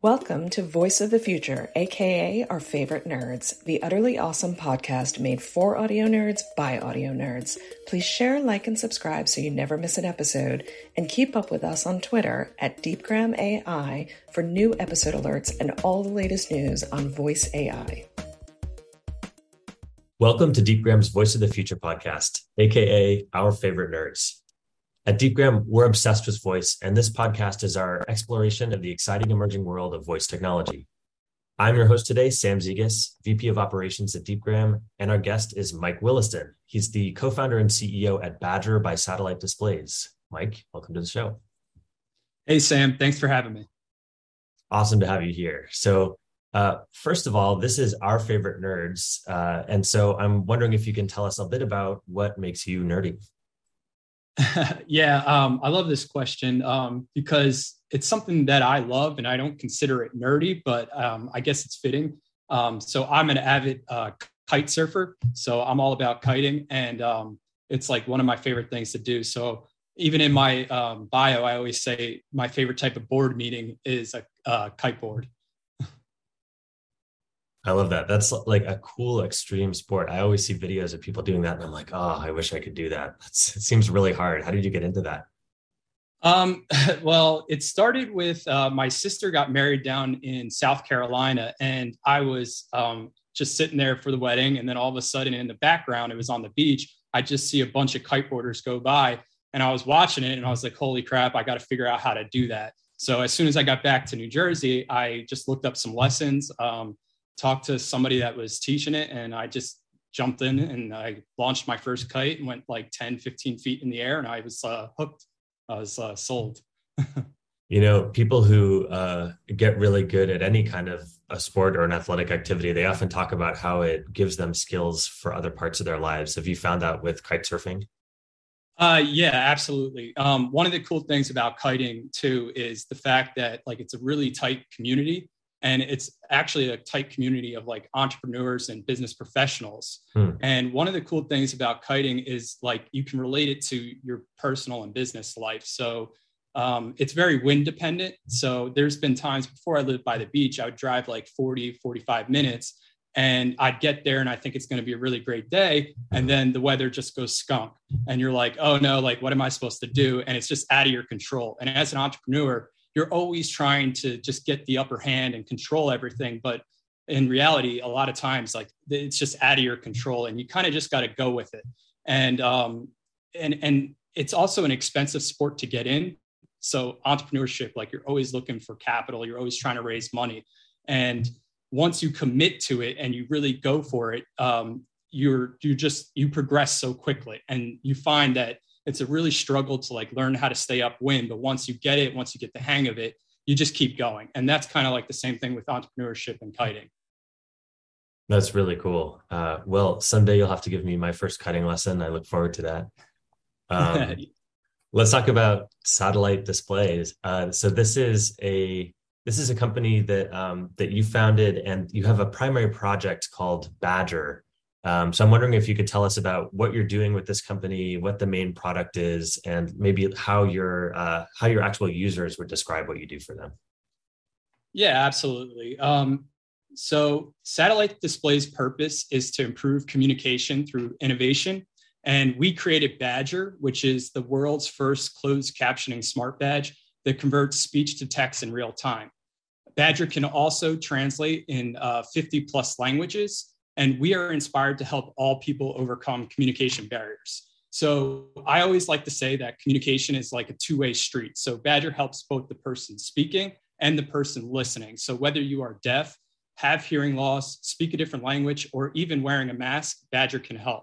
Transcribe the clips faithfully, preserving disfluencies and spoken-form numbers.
Welcome to Voice of the Future, aka Our Favorite Nerds, the utterly awesome podcast made for audio nerds by audio nerds. Please share, like, and subscribe so you never miss an episode, and keep up with us on Twitter at DeepGramAI for new episode alerts and all the latest news on voice A I. Welcome to DeepGram's Voice of the Future podcast, aka Our Favorite Nerds. At DeepGram, we're obsessed with voice, and this podcast is our exploration of the exciting emerging world of voice technology. I'm your host today, Sam Zegas, V P of Operations at DeepGram, and our guest is Mike Williston. He's the co-founder and C E O at Badger by Satellite Displays. Mike, welcome to the show. Hey, Sam. Thanks for having me. Awesome to have you here. So uh, first of all, this is Our Favorite Nerds, uh, and so I'm wondering if you can tell us a bit about what makes you nerdy. yeah, um, I love this question um, because it's something that I love and I don't consider it nerdy, but um, I guess it's fitting. Um, so I'm an avid uh, kite surfer. So I'm all about kiting, and um, it's like one of my favorite things to do. So even in my um, bio, I always say my favorite type of board meeting is a uh, kite board. I love that. That's like a cool extreme sport. I always see videos of people doing that, and I'm like, oh, I wish I could do that. That's, it seems really hard. How did you get into that? Um, well, it started with uh, my sister got married down in South Carolina, and I was um, just sitting there for the wedding. And then all of a sudden in the background, it was on the beach. I just see a bunch of kiteboarders go by, and I was watching it and I was like, holy crap, I got to figure out how to do that. So as soon as I got back to New Jersey, I just looked up some lessons, um, talked to somebody that was teaching it, and I just jumped in and I launched my first kite and went like ten, fifteen feet in the air, and I was uh, hooked. I was uh, sold. You know, people who uh, get really good at any kind of a sport or an athletic activity, they often talk about how it gives them skills for other parts of their lives. Have you found that with kite surfing? Uh, yeah, absolutely. Um, one of the cool things about kiting too is the fact that like it's a really tight community. And it's actually a tight community of like entrepreneurs and business professionals. Hmm. And one of the cool things about kiting is like you can relate it to your personal and business life. So um, it's very wind dependent. So there's been times before I lived by the beach, I would drive like forty, forty-five minutes, and I'd get there and I think it's going to be a really great day. And then the weather just goes skunk. And you're like, oh no, like what am I supposed to do? And it's just out of your control. And as an entrepreneur, you're always trying to just get the upper hand and control everything. But in reality, a lot of times, like it's just out of your control and you kind of just got to go with it. And, um, and, and it's also an expensive sport to get in. So entrepreneurship, like you're always looking for capital, you're always trying to raise money. And once you commit to it and you really go for it, um, you're, you just, you progress so quickly, and you find that it's a really struggle to like learn how to stay upwind. But once you get it, once you get the hang of it, you just keep going. And that's kind of like the same thing with entrepreneurship and kiting. That's really cool. Uh, well, someday you'll have to give me my first kiting lesson. I look forward to that. Um, let's talk about Satellite Displays. Uh, so this is a this is a company that um, that you founded, and you have a primary project called Badger. Um, so I'm wondering if you could tell us about what you're doing with this company, what the main product is, and maybe how your uh, how your actual users would describe what you do for them. Yeah, absolutely. Um, so Satellite Display's purpose is to improve communication through innovation. And we created Badger, which is the world's first closed captioning smart badge that converts speech to text in real time. Badger can also translate in uh, fifty plus languages. And we are inspired to help all people overcome communication barriers. So I always like to say that communication is like a two-way street. So Badger helps both the person speaking and the person listening. So whether you are deaf, have hearing loss, speak a different language, or even wearing a mask, Badger can help.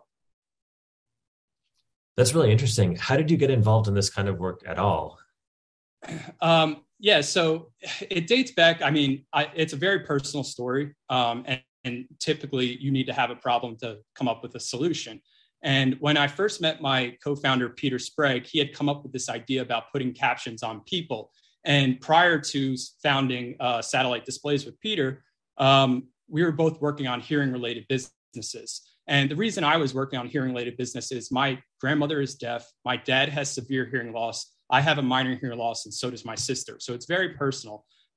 That's really interesting. How did you get involved in this kind of work at all? Um, yeah, so it dates back. I mean, I, it's a very personal story. Um, and And typically you need to have a problem to come up with a solution. And when I first met my co-founder, Peter Sprague, he had come up with this idea about putting captions on people. And prior to founding uh, Satellite Displays with Peter, um, we were both working on hearing related businesses. And the reason I was working on hearing related businesses, my grandmother is deaf. My dad has severe hearing loss. I have a minor hearing loss, and so does my sister. So it's very personal.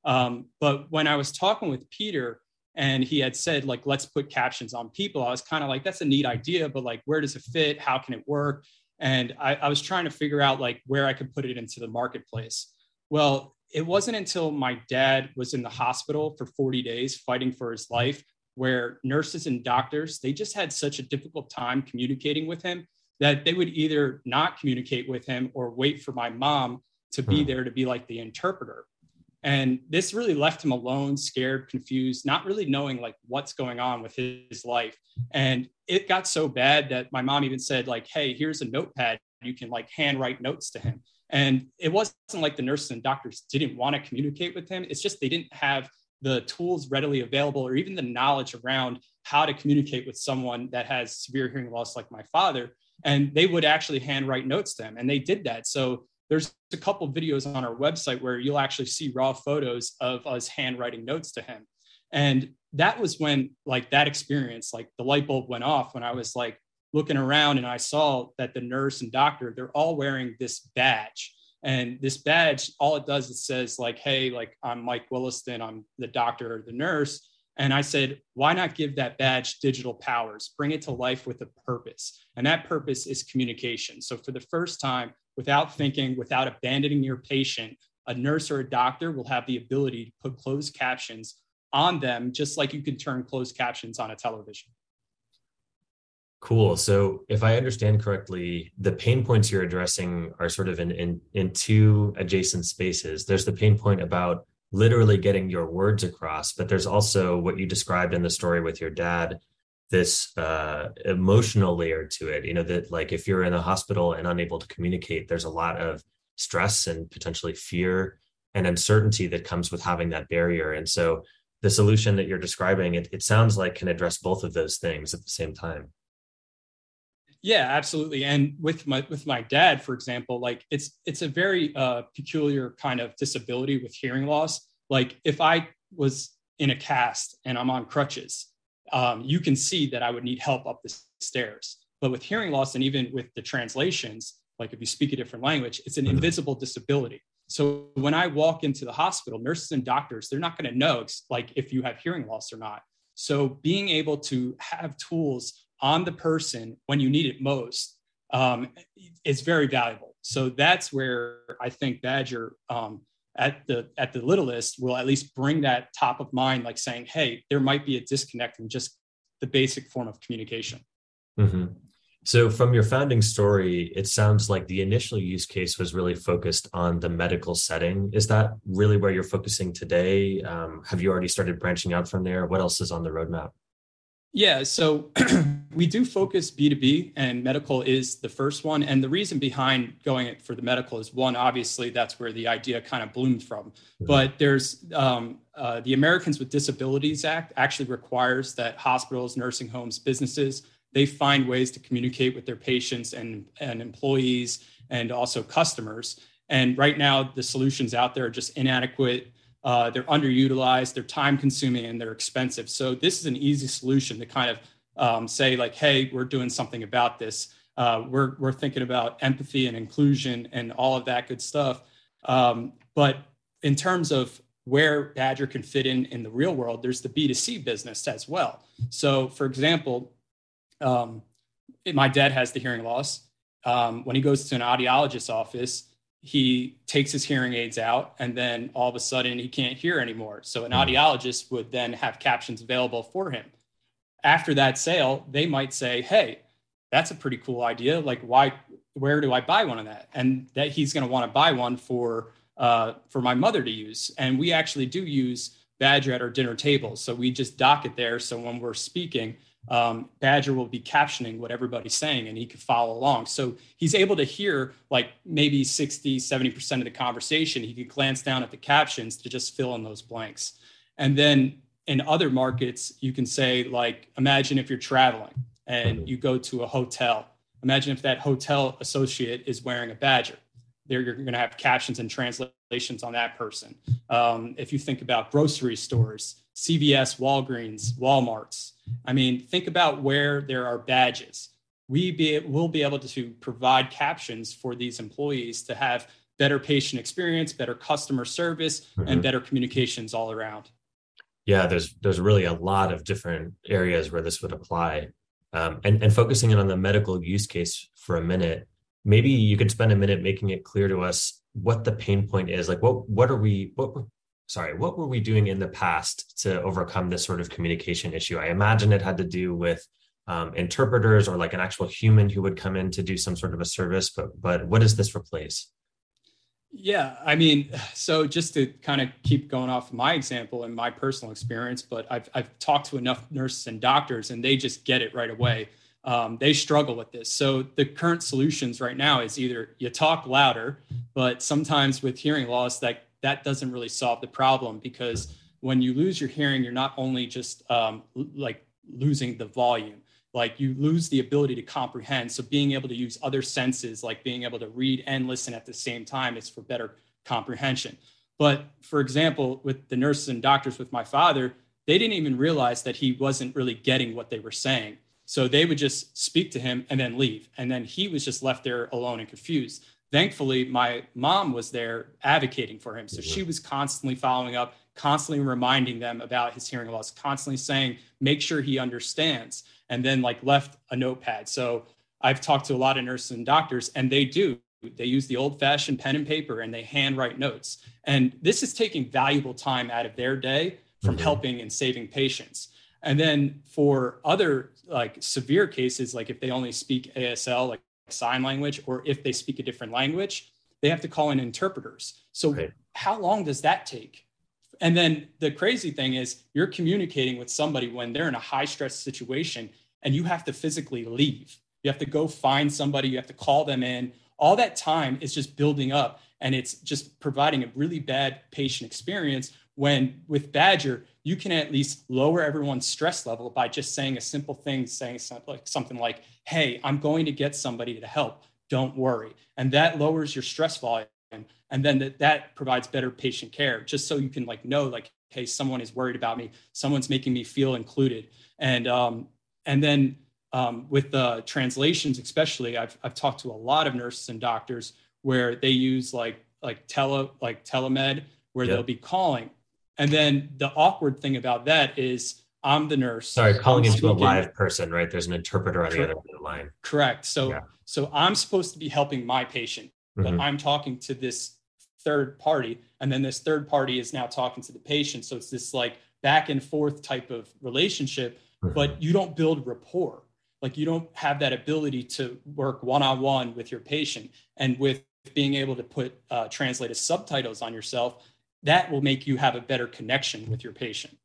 Um, but when I was talking with Peter and he had said, like, let's put captions on people, I was kind of like, that's a neat idea, but like, where does it fit? How can it work? And I, I was trying to figure out like where I could put it into the marketplace. Well, it wasn't until my dad was in the hospital for forty days fighting for his life, where nurses and doctors, they just had such a difficult time communicating with him that they would either not communicate with him or wait for my mom to be there to be like the interpreter. And this really left him alone, scared, confused, not really knowing like what's going on with his life. And it got so bad that my mom even said like, hey, here's a notepad. You can like handwrite notes to him. And it wasn't like the nurses and doctors didn't want to communicate with him. It's just they didn't have the tools readily available or even the knowledge around how to communicate with someone that has severe hearing loss like my father. And they would actually handwrite notes to him. And they did that. So there's a couple of videos on our website where you'll actually see raw photos of us handwriting notes to him. And that was when like that experience, like the light bulb went off when I was like looking around and I saw that the nurse and doctor, they're all wearing this badge. And this badge, all it does is says like, hey, like I'm Mike Williston, I'm the doctor or the nurse. And I said, why not give that badge digital powers, bring it to life with a purpose? And that purpose is communication. So for the first time, without thinking, without abandoning your patient, a nurse or a doctor will have the ability to put closed captions on them, just like you can turn closed captions on a television. Cool. So if I understand correctly, the pain points you're addressing are sort of in, in, in two adjacent spaces. There's the pain point about literally getting your words across, but there's also what you described in the story with your dad, this uh, emotional layer to it, you know, that like if you're in a hospital and unable to communicate, there's a lot of stress and potentially fear and uncertainty that comes with having that barrier. And so the solution that you're describing, it, it sounds like can address both of those things at the same time. Yeah, absolutely. And with my with my dad, for example, like it's it's a very uh, peculiar kind of disability with hearing loss. Like if I was in a cast and I'm on crutches, um, you can see that I would need help up the stairs. But with hearing loss and even with the translations, like if you speak a different language, it's an invisible disability. So when I walk into the hospital, nurses and doctors, they're not going to know like if you have hearing loss or not. So being able to have tools on the person when you need it most um, is very valuable. So that's where I think Badger um, at the at the littlest will at least bring that top of mind, like saying, hey, there might be a disconnect in just the basic form of communication. Mm-hmm. So from your founding story, it sounds like the initial use case was really focused on the medical setting. Is that really where you're focusing today? Um, have you already started branching out from there? What else is on the roadmap? Yeah, so we do focus B two B, and medical is the first one. And the reason behind going it for the medical is one, obviously, that's where the idea kind of bloomed from. Mm-hmm. But there's um, uh, the Americans with Disabilities Act actually requires that hospitals, nursing homes, businesses, they find ways to communicate with their patients and, and employees and also customers. And right now, the solutions out there are just inadequate. Uh, they're underutilized, they're time consuming, and they're expensive. So this is an easy solution to kind of um, say like, hey, we're doing something about this. Uh, we're, we're thinking about empathy and inclusion and all of that good stuff. Um, but in terms of where Badger can fit in in the real world, there's the B two C business as well. So for example, um, it, my dad has the hearing loss. Um, when he goes to an audiologist's office, he takes his hearing aids out and then all of a sudden he can't hear anymore. So an audiologist would then have captions available for him. After that sale, they might say, hey, that's a pretty cool idea. Like, why, where do I buy one of that? And that he's going to want to buy one for, uh, for my mother to use. And we actually do use Badger at our dinner tables. So we just dock it there. So when we're speaking, Um, Badger will be captioning what everybody's saying and he can follow along. So he's able to hear like maybe sixty, seventy percent of the conversation. He could glance down at the captions to just fill in those blanks. And then in other markets, you can say like, imagine if you're traveling and you go to a hotel. Imagine if that hotel associate is wearing a Badger. There you're going to have captions and translations on that person. Um, if you think about grocery stores, C V S, Walgreens, Walmarts. I mean, think about where there are badges. We be, will be able to provide captions for these employees to have better patient experience, better customer service, mm-hmm. and better communications all around. Yeah, there's there's really a lot of different areas where this would apply. Um, and, and focusing in on the medical use case for a minute, maybe you could spend a minute making it clear to us what the pain point is. Like, what what are we, what were, sorry, what were we doing in the past to overcome this sort of communication issue? I imagine it had to do with um, interpreters or like an actual human who would come in to do some sort of a service, but but what does this replace? Yeah, I mean, so just to kind of keep going off my example and my personal experience, but I've I've talked to enough nurses and doctors, and they just get it right away. Um, they struggle with this. So the current solutions right now is either you talk louder, but sometimes with hearing loss, that that doesn't really solve the problem, because when you lose your hearing, you're not only just um, like losing the volume. Like you lose the ability to comprehend. So being able to use other senses, like being able to read and listen at the same time, is for better comprehension. But for example, with the nurses and doctors with my father, they didn't even realize that he wasn't really getting what they were saying. So they would just speak to him and then leave. And then he was just left there alone and confused. Thankfully, my mom was there advocating for him. So she was constantly following up, constantly reminding them about his hearing loss, constantly saying, make sure he understands, and then like left a notepad. So I've talked to a lot of nurses and doctors, and they do. They use the old fashioned pen and paper, and they handwrite notes. And this is taking valuable time out of their day from mm-hmm. helping and saving patients. And then for other like severe cases, like if they only speak A S L, like sign language, or if they speak a different language, they have to call in interpreters. So right. how long does that take? And then the crazy thing is you're communicating with somebody when they're in a high stress situation, and you have to physically leave. You have to go find somebody, you have to call them in. All that time is just building up, and it's just providing a really bad patient experience, when with Badger, you can at least lower everyone's stress level by just saying a simple thing, saying something like, hey, I'm going to get somebody to help, don't worry. And that lowers your stress volume. And then that, that provides better patient care, just so you can like know, like, hey, someone is worried about me. Someone's making me feel included. And um, and then um, with the translations, especially, I've I've talked to a lot of nurses and doctors where they use like like tele like telemed, where yep. they'll be calling. And then the awkward thing about that is I'm the nurse. Sorry, calling I'm into speaking. a live person, right? There's an interpreter on Correct. the other end of the line. Correct. So yeah. so I'm supposed to be helping my patient, but mm-hmm. I'm talking to this third party, and then this third party is now talking to the patient. So it's this like back and forth type of relationship, mm-hmm. but you don't build rapport. Like you don't have that ability to work one-on-one with your patient. And with being able to put uh, translated subtitles on yourself, that will make you have a better connection with your patient.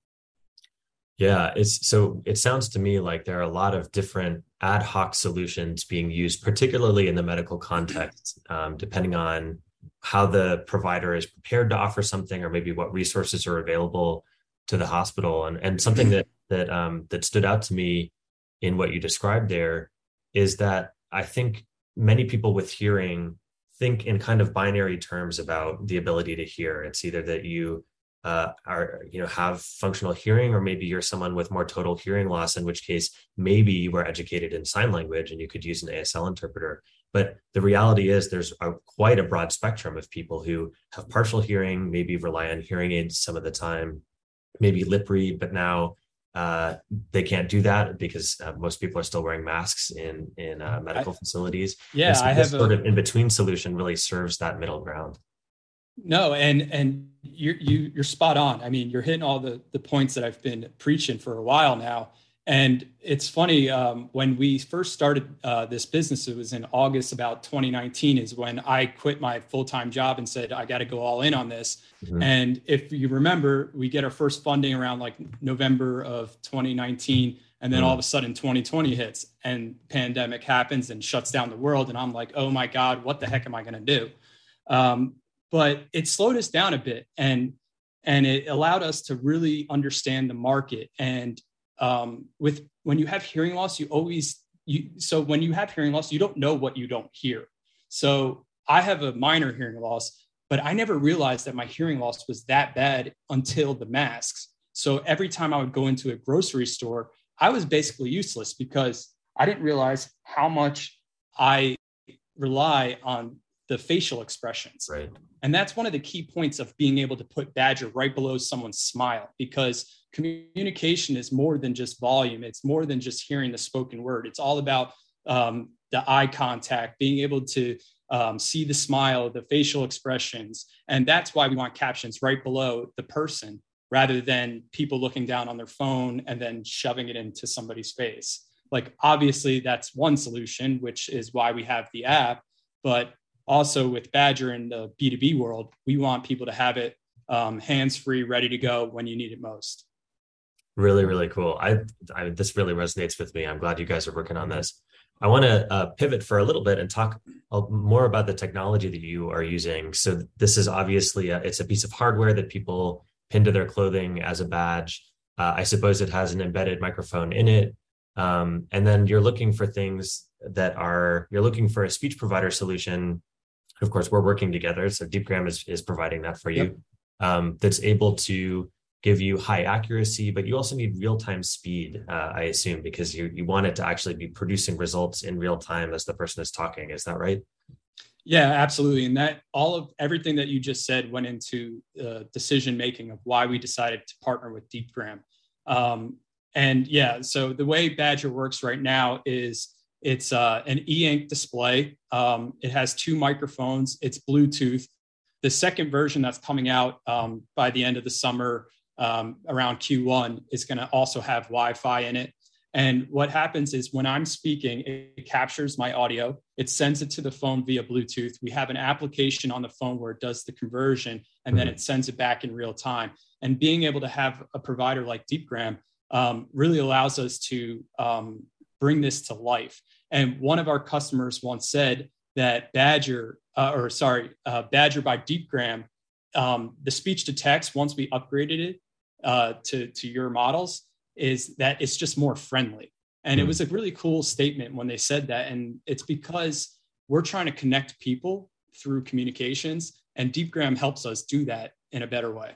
Yeah, it's so it sounds to me like there are a lot of different ad hoc solutions being used, particularly in the medical context, um, depending on how the provider is prepared to offer something, or maybe what resources are available to the hospital. And, and something that that um, that stood out to me in what you described there is that I think many people with hearing think in kind of binary terms about the ability to hear. It's either that you uh, are, you know, have functional hearing, or maybe you're someone with more total hearing loss, in which case maybe you were educated in sign language and you could use an A S L interpreter. But the reality is there's a, quite a broad spectrum of people who have partial hearing, maybe rely on hearing aids some of the time, maybe lip read, but now uh, they can't do that because uh, most people are still wearing masks in in uh, medical I, facilities. Yeah, so I this have sort a, of in-between solution really serves that middle ground. No, and and you're you, you're spot on. I mean, you're hitting all the the points that I've been preaching for a while now. And it's funny, um, when we first started uh, this business, it was in August about twenty nineteen is when I quit my full-time job and said, I got to go all in on this. Mm-hmm. And if you remember, we get our first funding around like November of twenty nineteen. And then mm-hmm. all of a sudden twenty twenty hits and pandemic happens and shuts down the world. And I'm like, oh my God, what the heck am I going to do? Um, but it slowed us down a bit, and, and it allowed us to really understand the market. And Um, with when you have hearing loss, you always you so when you have hearing loss, you don't know what you don't hear. So I have a minor hearing loss, but I never realized that my hearing loss was that bad until the masks. So every time I would go into a grocery store, I was basically useless because I didn't realize how much I rely on the facial expressions. Right. And that's one of the key points of being able to put Badger right below someone's smile, because communication is more than just volume. It's more than just hearing the spoken word. It's all about um, the eye contact, being able to um, see the smile, the facial expressions. And that's why we want captions right below the person, rather than people looking down on their phone and then shoving it into somebody's face. Like, obviously that's one solution, which is why we have the app, but also with Badger in the B two B world, we want people to have it um, hands-free, ready to go when you need it most. Really, really cool. I, I this really resonates with me. I'm glad you guys are working on this. I want to uh, pivot for a little bit and talk more about the technology that you are using. So this is obviously a, it's a piece of hardware that people pin to their clothing as a badge. Uh, I suppose it has an embedded microphone in it. Um, and then you're looking for things that are, you're looking for a speech provider solution. Of course, we're working together. So DeepGram is, is providing that for you. Yep. Um, that's able to give you high accuracy, but you also need real-time speed, uh, I assume, because you, you want it to actually be producing results in real time as the person is talking. Is that right? Yeah, absolutely. And that all of everything that you just said went into uh, decision-making of why we decided to partner with DeepGram. Um, and yeah, so the way Badger works right now is it's uh, an e-ink display. Um, it has two microphones. It's Bluetooth. The second version that's coming out um, by the end of the summer, um, around Q one, is going to also have Wi-Fi in it. And what happens is when I'm speaking, it captures my audio. It sends it to the phone via Bluetooth. We have an application on the phone where it does the conversion, and then it sends it back in real time. And being able to have a provider like DeepGram um, really allows us to um, bring this to life. And one of our customers once said that Badger, uh, or sorry, uh, Badger by DeepGram, um, the speech to text, once we upgraded it uh, to, to your models, is that it's just more friendly. And mm. it was a really cool statement when they said that. And it's because we're trying to connect people through communications, and DeepGram helps us do that in a better way.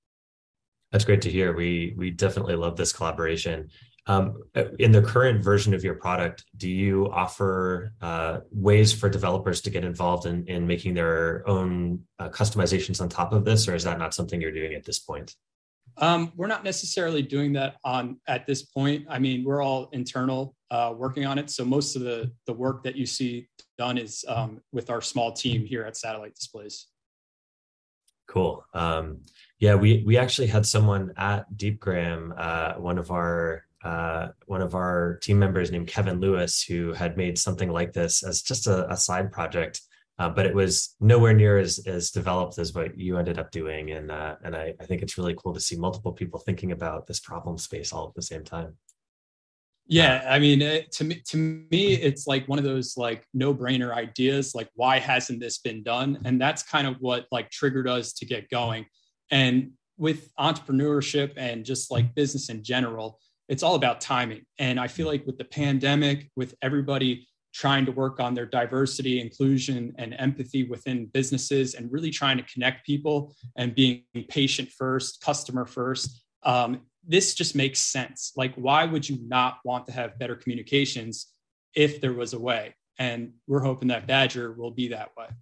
That's great to hear. We we definitely love this collaboration. Um, in the current version of your product, do you offer uh, ways for developers to get involved in, in making their own uh, customizations on top of this, or is that not something you're doing at this point? Um, we're not necessarily doing that on at this point. I mean, we're all internal uh, working on it. So most of the, the work that you see done is um, with our small team here at Satellite Displays. Cool. Um, yeah, we we actually had someone at DeepGram, uh, one of our uh, one of our team members named Kevin Lewis, who had made something like this as just a, a side project. Uh, but it was nowhere near as, as developed as what you ended up doing. And uh, and I, I think it's really cool to see multiple people thinking about this problem space all at the same time. Yeah, I mean, it, to me, to me, it's like one of those like no-brainer ideas. Like, why hasn't this been done? And that's kind of what like triggered us to get going. And with entrepreneurship and just like business in general, it's all about timing. And I feel like with the pandemic, with everybody trying to work on their diversity, inclusion, and empathy within businesses, and really trying to connect people and being patient first, customer first, um, this just makes sense. Like, why would you not want to have better communications if there was a way? And we're hoping that Badger will be that way.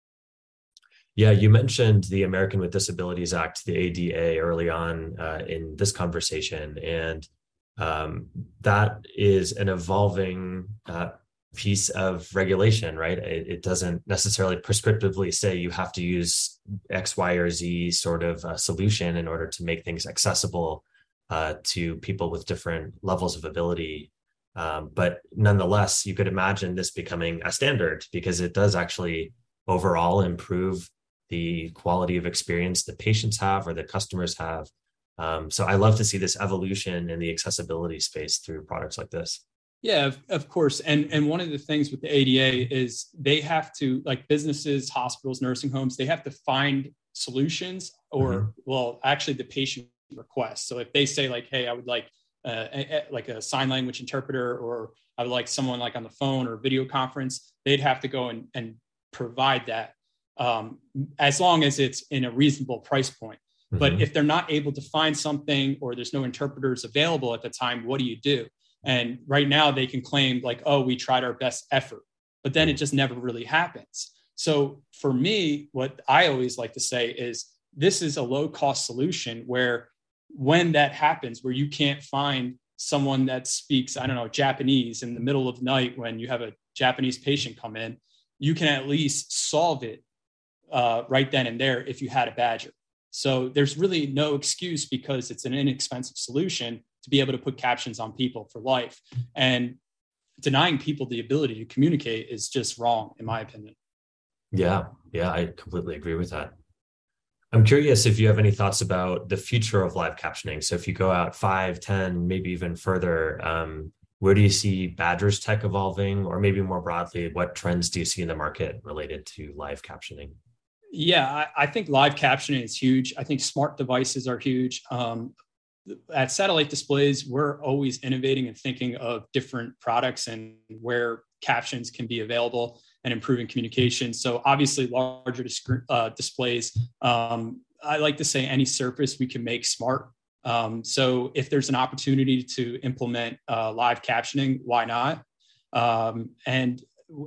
Yeah, you mentioned the American with Disabilities Act, the A D A, early on uh, in this conversation. And um, that is an evolving uh, piece of regulation, right? It, it doesn't necessarily prescriptively say you have to use X, Y, or Z sort of uh, solution in order to make things accessible uh, to people with different levels of ability. Um, but nonetheless, you could imagine this becoming a standard because it does actually overall improve the quality of experience that patients have or that customers have. Um, so I love to see this evolution in the accessibility space through products like this. Yeah, of, of course. And, and one of the things with the A D A is they have to, like businesses, hospitals, nursing homes, they have to find solutions or, mm-hmm. well, actually the patient request. So if they say like, hey, I would like uh, a, a, like a sign language interpreter, or I would like someone like on the phone or video conference, they'd have to go and, and provide that um, as long as it's in a reasonable price point. Mm-hmm. But if they're not able to find something or there's no interpreters available at the time, what do you do? And right now they can claim like, oh, we tried our best effort, but then it just never really happens. So for me, what I always like to say is this is a low cost solution where when that happens, where you can't find someone that speaks, I don't know, Japanese in the middle of the night when you have a Japanese patient come in, you can at least solve it uh, right then and there if you had a badger. So there's really no excuse because it's an inexpensive solution to be able to put captions on people for life. And denying people the ability to communicate is just wrong, in my opinion. Yeah, yeah, I completely agree with that. I'm curious if you have any thoughts about the future of live captioning. So if you go out five, ten, maybe even further, um, where do you see Badger's tech evolving? Or maybe more broadly, what trends do you see in the market related to live captioning? Yeah, I, I think live captioning is huge. I think smart devices are huge. Um, at Satellite Displays, we're always innovating and thinking of different products and where captions can be available and improving communication. So obviously larger disc- uh, displays, um, I like to say any surface we can make smart. Um, so if there's an opportunity to implement uh, live captioning, why not? Um, and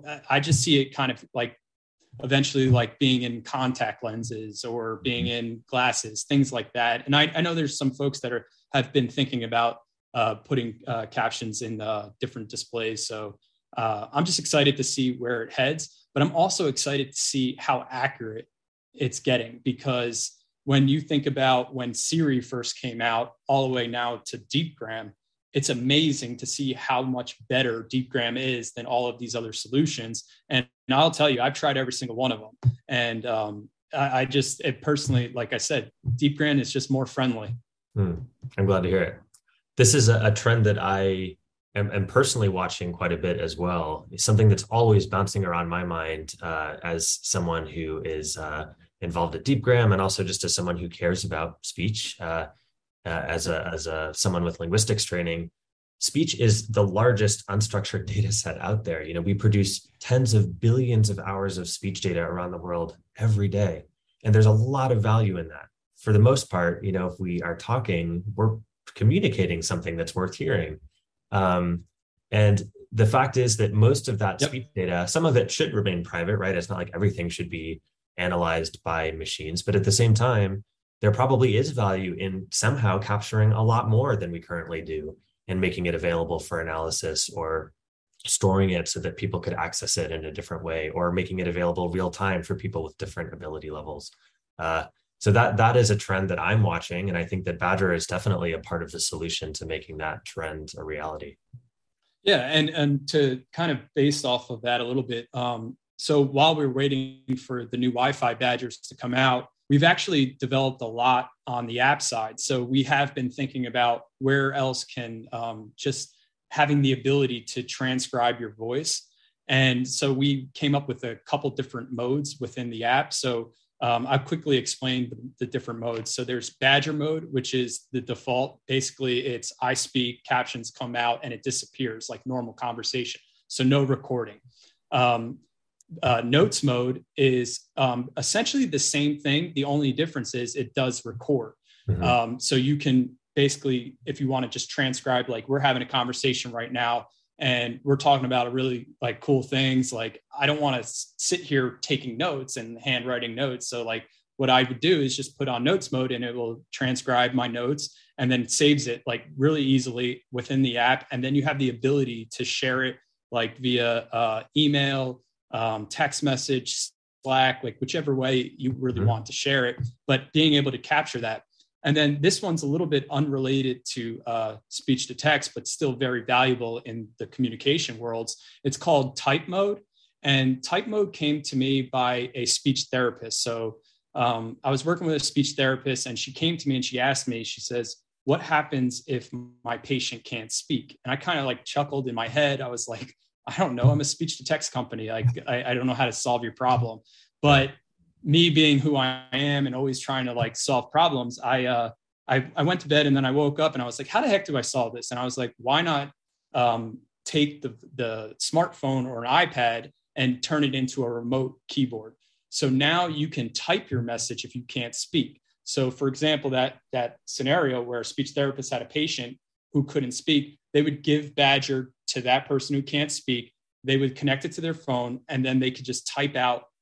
I just see it kind of like eventually like being in contact lenses or being in glasses, things like that. And I, I know there's some folks that are have been thinking about uh, putting uh, captions in uh, different displays. So uh, I'm just excited to see where it heads, but I'm also excited to see how accurate it's getting, because when you think about when Siri first came out all the way now to DeepGram, it's amazing to see how much better DeepGram is than all of these other solutions. And, and I'll tell you, I've tried every single one of them. And um, I, I just, it personally, like I said, DeepGram is just more friendly. Hmm. I'm glad to hear it. This is a, a trend that I am, am personally watching quite a bit as well. It's something that's always bouncing around my mind uh, as someone who is uh, involved at DeepGram, and also just as someone who cares about speech. Uh, Uh, as a as a someone with linguistics training, speech is the largest unstructured data set out there. You know, we produce tens of billions of hours of speech data around the world every day, and there's a lot of value in that. For the most part, you know, if we are talking, we're communicating something that's worth hearing. Um, and the fact is that most of that Yep. speech data, some of it should remain private, right? It's not like everything should be analyzed by machines, but at the same time, there probably is value in somehow capturing a lot more than we currently do and making it available for analysis, or storing it so that people could access it in a different way, or making it available real time for people with different ability levels. Uh, so that that is a trend that I'm watching. And I think that Badger is definitely a part of the solution to making that trend a reality. Yeah. And, and to kind of based off of that a little bit. Um, so while we're waiting for the new Wi-Fi Badgers to come out, we've actually developed a lot on the app side. So we have been thinking about where else can um, just having the ability to transcribe your voice. And so we came up with a couple different modes within the app. So um, I'll quickly explain the, the different modes. So there's Badger mode, which is the default. Basically, it's I speak, captions come out, and it disappears like normal conversation. So no recording. Um, Uh, notes mode is um, essentially the same thing. The only difference is it does record. Mm-hmm. Um, so you can basically, if you want to just transcribe, like we're having a conversation right now and we're talking about a really like cool things. Like I don't want to sit here taking notes and handwriting notes. So like what I would do is just put on notes mode and it will transcribe my notes and then saves it like really easily within the app. And then you have the ability to share it like via uh, email, um, text message, Slack, like whichever way you really mm-hmm. want to share it, but being able to capture that. And then this one's a little bit unrelated to uh, speech to text, but still very valuable in the communication worlds. It's called type mode. And type mode came to me by a speech therapist. So um, I was working with a speech therapist and she came to me and she asked me, she says, what happens if my patient can't speak? And I kind of like chuckled in my head. I was like, I don't know. I'm a speech to text company. Like, I, I don't know how to solve your problem. But me being who I am and always trying to like solve problems, I, uh, I, I went to bed and then I woke up and I was like, how the heck do I solve this? And I was like, why not um, take the, the smartphone or an iPad and turn it into a remote keyboard? So now you can type your message if you can't speak. So for example, that, that scenario where a speech therapist had a patient who couldn't speak, they would give Badger to that person who can't speak. They would connect it to their phone and then they could just type out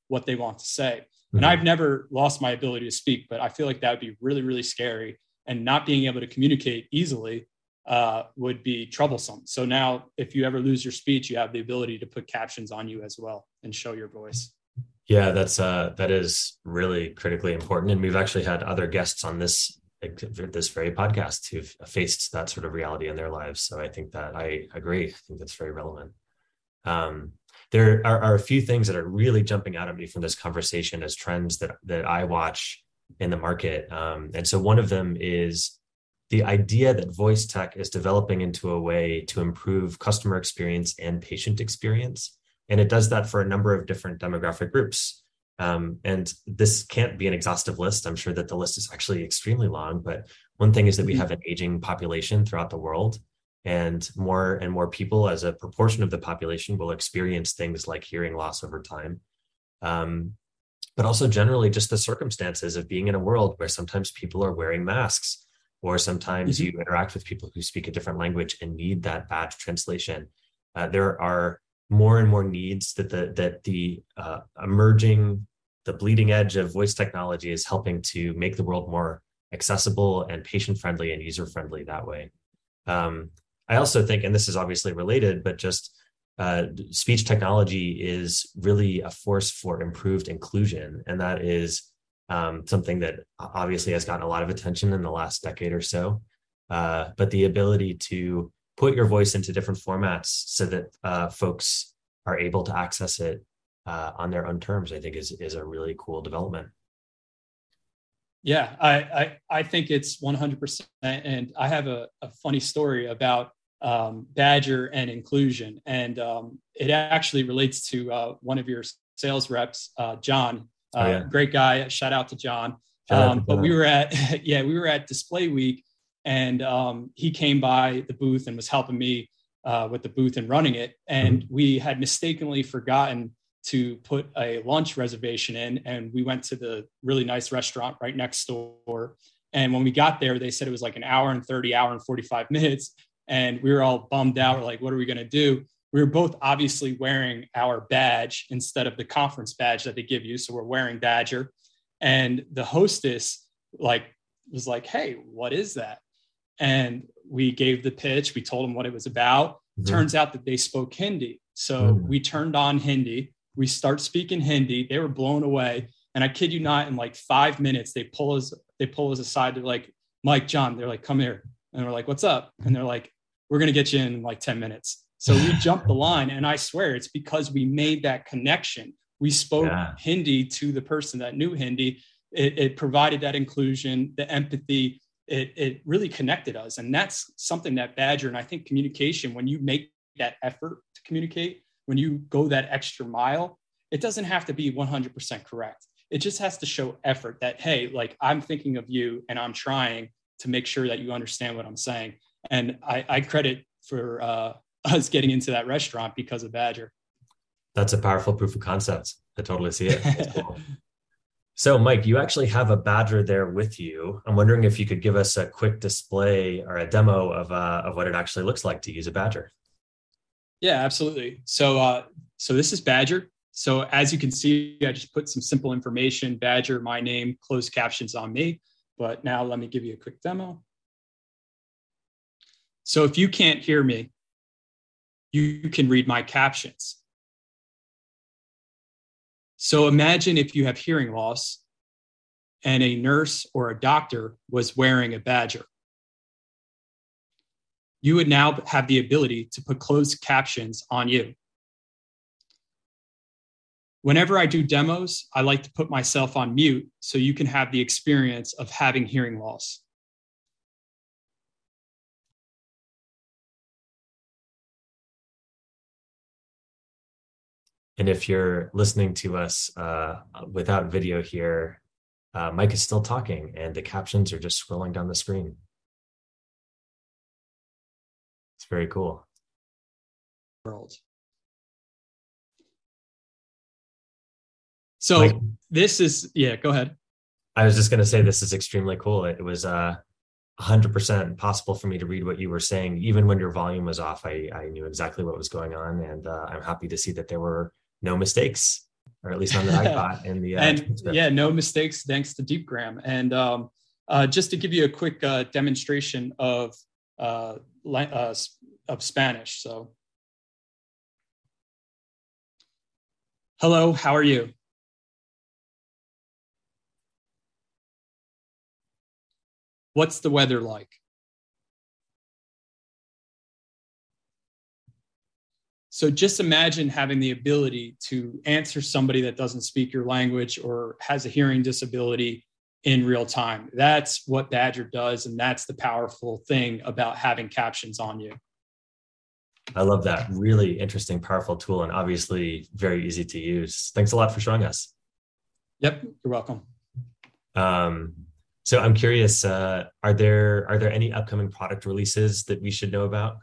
what they want to say. Mm-hmm. And I've never lost my ability to speak, but I feel like that would be really, really scary. And not being able to communicate easily uh, would be troublesome. So now if you ever lose your speech, you have the ability to put captions on you as well and show your voice. Yeah, that's uh, that is really critically important. And we've actually had other guests on this this very podcast who've faced that sort of reality in their lives. So I think that I agree. I think that's very relevant. Um, there are, are a few things that are really jumping out at me from this conversation as trends that that I watch in the market. Um, and so one of them is the idea that voice tech is developing into a way to improve customer experience and patient experience. And it does that for a number of different demographic groups. Um, and this can't be an exhaustive list. I'm sure that the list is actually extremely long, but one thing is that we have an aging population throughout the world, and more and more people as a proportion of the population will experience things like hearing loss over time. Um, but also generally just the circumstances of being in a world where sometimes people are wearing masks, or sometimes mm-hmm. you interact with people who speak a different language and need that badge translation. Uh, there are more and more needs that the that the uh, emerging, the bleeding edge of voice technology is helping to make the world more accessible and patient-friendly and user-friendly that way. Um, I also think, and this is obviously related, but just uh, speech technology is really a force for improved inclusion. And that is um, something that obviously has gotten a lot of attention in the last decade or so. Uh, but the ability to put your voice into different formats so that uh, folks are able to access it uh, on their own terms, I think is, is a really cool development. Yeah, I, I, I think it's one hundred percent. And I have a, a funny story about um, Badger and inclusion. And um, it actually relates to uh, one of your sales reps, uh, John, uh, oh, yeah. great guy. Shout out to John. Um, to but we were at, yeah, we were at Display Week, and um, he came by the booth and was helping me uh, with the booth and running it. And mm-hmm. we had mistakenly forgotten to put a lunch reservation in. And we went to the really nice restaurant right next door. And when we got there, they said it was like an hour and thirty, hour and forty-five minutes. And we were all bummed out. We're like, what are we going to do? We were both obviously wearing our badge instead of the conference badge that they give you. So we're wearing Badger. And the hostess like was like, hey, what is that? And we gave the pitch. We told them what it was about. Mm-hmm. Turns out that they spoke Hindi. So mm-hmm. we turned on Hindi. We start speaking Hindi. They were blown away. And I kid you not, in like five minutes, they pull us, they pull us aside. They're like, Mike, John, they're like, come here. And we're like, what's up? And they're like, we're going to get you in like ten minutes. So we jumped the line. And I swear it's because we made that connection. We spoke yeah. Hindi to the person that knew Hindi. It, it provided that inclusion, the empathy. It, it really connected us. And that's something that Badger, and I think communication, when you make that effort to communicate, when you go that extra mile, it doesn't have to be one hundred percent correct. It just has to show effort that, hey, like I'm thinking of you and I'm trying to make sure that you understand what I'm saying. And I, I credit for uh, us getting into that restaurant because of Badger. That's a powerful proof of concept. I totally see it. That's cool. So, Mike, you actually have a Badger there with you. I'm wondering if you could give us a quick display or a demo of uh, of what it actually looks like to use a Badger. Yeah, absolutely. So, uh, so this is Badger. So as you can see, I just put some simple information, Badger, my name, closed captions on me. But now let me give you a quick demo. So if you can't hear me, you can read my captions. So imagine if you have hearing loss and a nurse or a doctor was wearing a Badger. You would now have the ability to put closed captions on you. Whenever I do demos, I like to put myself on mute so you can have the experience of having hearing loss. And if you're listening to us uh, without video here, uh, Mike is still talking and the captions are just scrolling down the screen. It's very cool. World. So Mike, this is, yeah, go ahead. I was just going to say, this is extremely cool. It was uh, one hundred percent possible for me to read what you were saying. Even when your volume was off, I, I knew exactly what was going on. And uh, I'm happy to see that there were no mistakes or at least none that I got in the uh, and transcript. Yeah, no mistakes thanks to Deepgram. And um, uh, just to give you a quick uh, demonstration of uh, uh, of Spanish. So, hello, how are you? What's the weather like? So just imagine having the ability to answer somebody that doesn't speak your language or has a hearing disability in real time. That's what Badger does, and that's the powerful thing about having captions on you. I love that. Really interesting, powerful tool, and obviously very easy to use. Thanks a lot for showing us. Yep, you're welcome. Um, so I'm curious, uh, are there are there any upcoming product releases that we should know about?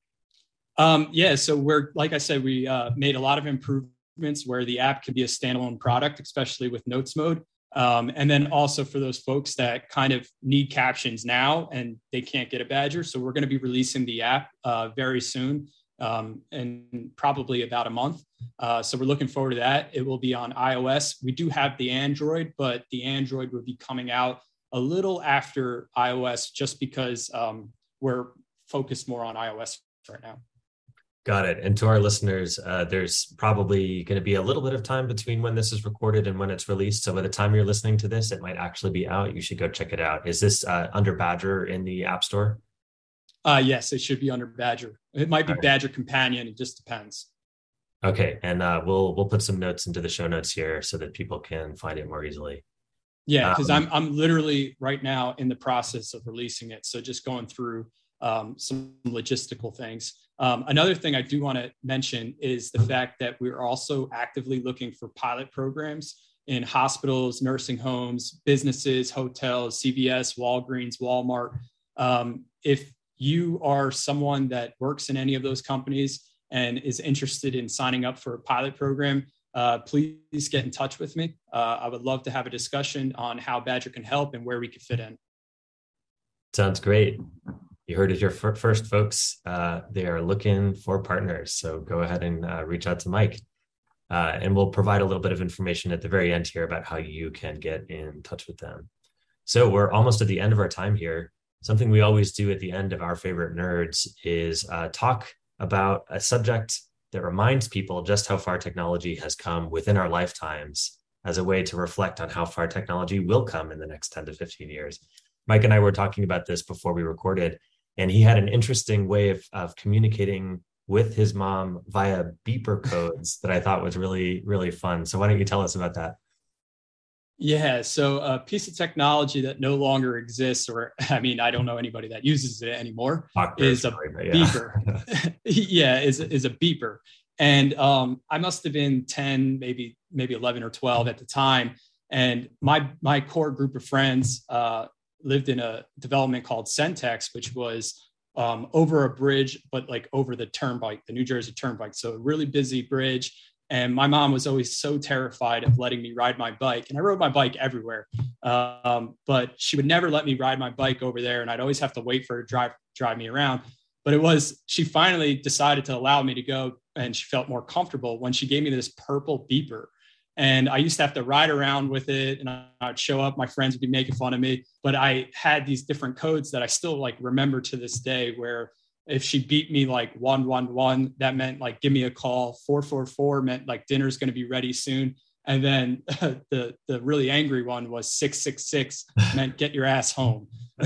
Um, yeah, so we're, like I said, we uh, made a lot of improvements where the app can be a standalone product, especially with Notes Mode. Um, and then also for those folks that kind of need captions now and they can't get a Badger. So we're going to be releasing the app uh, very soon, um, in probably about a month. Uh, so we're looking forward to that. It will be on iOS. We do have the Android, but the Android will be coming out a little after iOS just because um, we're focused more on iOS right now. Got it. And to our listeners, uh, there's probably going to be a little bit of time between when this is recorded and when it's released. So by the time you're listening to this, it might actually be out. You should go check it out. Is this uh, under Badger in the App Store? Uh, yes, it should be under Badger. It might be right. Badger Companion. It just depends. Okay. And uh, we'll we'll put some notes into the show notes here so that people can find it more easily. Yeah, because um, I'm I'm literally right now in the process of releasing it. So just going through um, some logistical things. Um, another thing I do want to mention is the fact that we're also actively looking for pilot programs in hospitals, nursing homes, businesses, hotels, C V S, Walgreens, Walmart. Um, if you are someone that works in any of those companies and is interested in signing up for a pilot program, uh, please get in touch with me. Uh, I would love to have a discussion on how Badger can help and where we could fit in. Sounds great. You heard it here first, folks. Uh, they are looking for partners. So go ahead and uh, reach out to Mike. Uh, and we'll provide a little bit of information at the very end here about how you can get in touch with them. So we're almost at the end of our time here. Something we always do at the end of our favorite nerds is uh, talk about a subject that reminds people just how far technology has come within our lifetimes as a way to reflect on how far technology will come in the next ten to fifteen years. Mike and I were talking about this before we recorded, and he had an interesting way of, of communicating with his mom via beeper codes that I thought was really, really fun. So why don't you tell us about that? Yeah, so a piece of technology that no longer exists, or I mean, I don't know anybody that uses it anymore, Doctors, is a sorry, yeah. beeper. yeah, is, is a beeper. And um, I must have been ten, maybe maybe eleven or twelve at the time. And my my core group of friends uh, lived in a development called Centex, which was um, over a bridge, but like over the turnpike, the New Jersey Turnpike. So a really busy bridge. And my mom was always so terrified of letting me ride my bike. And I rode my bike everywhere. Um, but she would never let me ride my bike over there. And I'd always have to wait for her to drive, drive me around. But it was, she finally decided to allow me to go, and she felt more comfortable when she gave me this purple beeper. And I used to have to ride around with it, and I'd show up, my friends would be making fun of me. But I had these different codes that I still like remember to this day, where if she beat me like one one one, that meant like, give me a call. four four four meant like dinner's going to be ready soon. And then uh, the, the really angry one was six six six meant get your ass home.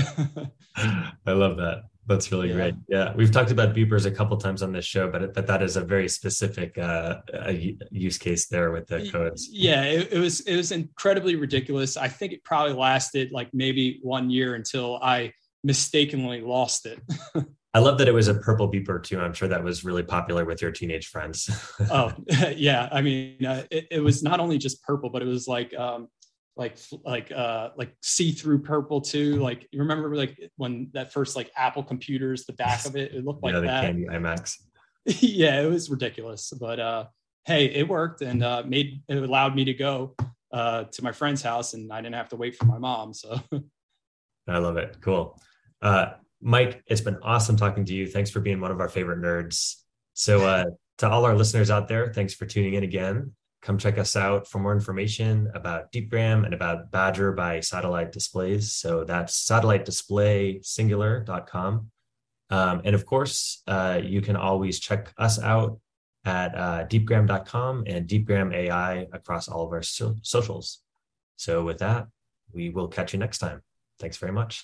I love that. That's really yeah. great. Yeah. We've talked about beepers a couple times on this show, but, but that is a very specific uh, a use case there with the codes. Yeah, it, it was, it was incredibly ridiculous. I think it probably lasted like maybe one year until I mistakenly lost it. I love that it was a purple beeper too. I'm sure that was really popular with your teenage friends. Oh yeah. I mean, uh, it, it was not only just purple, but it was like, um, like, like, uh, like see-through purple too. Like, you remember like when that first like Apple computers, the back of it, it looked like yeah, the that. Candy iMacs. Yeah, it was ridiculous, but uh, hey, it worked, and uh, made it allowed me to go uh, to my friend's house, and I didn't have to wait for my mom. So I love it. Cool. Uh, Mike, it's been awesome talking to you. Thanks for being one of our favorite nerds. So uh, to all our listeners out there, thanks for tuning in again. come check us out for more information about DeepGram and about Badger by Satellite Displays. So that's satellite display singular dot com. Um, and of course, uh, you can always check us out at uh, deepgram dot com and DeepGram A I across all of our so- socials. So with that, we will catch you next time. Thanks very much.